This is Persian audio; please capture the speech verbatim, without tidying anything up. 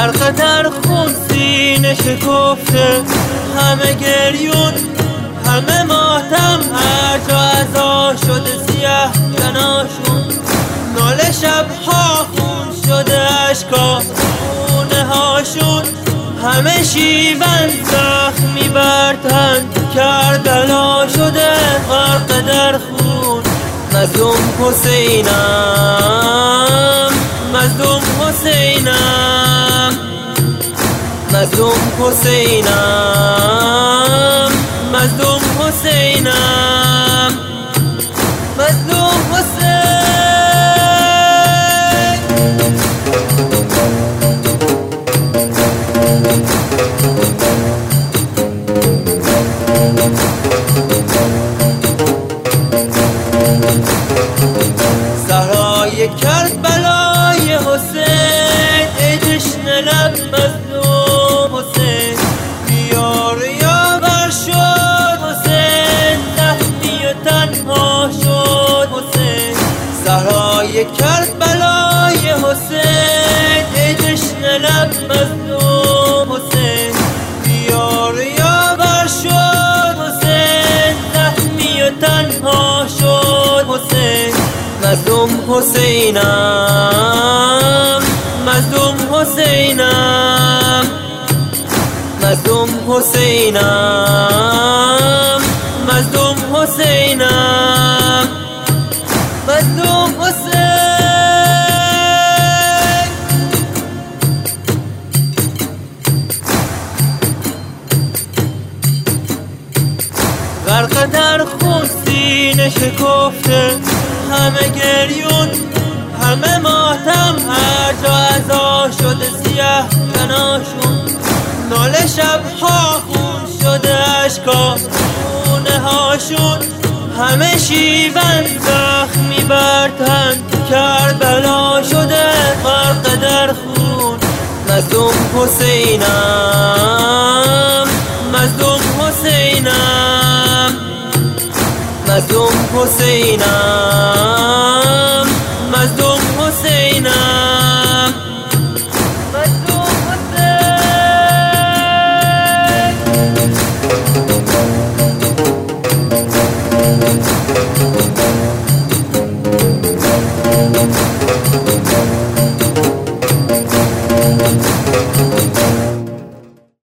غرق در خون سینه شکفته، همه گریون همه ماتم، هر جا عزا شده سیاه جناشون، ناله شبها خون شده اشکا خونه هاشون، همه شیون زخمی برتن کربلا شده غرق در خون. مظلوم حسینم، مظلوم حسینم، مظلوم حسینم، مظلوم حسینم، مظلوم حسین. صحرای کربلای حسین، ای جشن لب مظلوم حسین، بیار یاور شد حسین، زخمی و تنها شد حسین. صحرای کربلای حسین، ای جشن لب مظلوم حسین، بیار یاور شد حسین، زخمی و تنها شد حسین. مظلوم حسینم، مظلوم حسینم، مظلوم حسینم، مظلوم حسینم، مظلوم حسین. غرق در خون سینه شکفته، همه گریون همه ماتم، هر جا عزا شده سیاه جناشون، ناله شبها خون شده اشکا خونه هاشون، همه شیون زخمی برتن کربلا شده غرق در خون. مظلوم حسینم، مظلوم حسینم، مظلوم حسینم،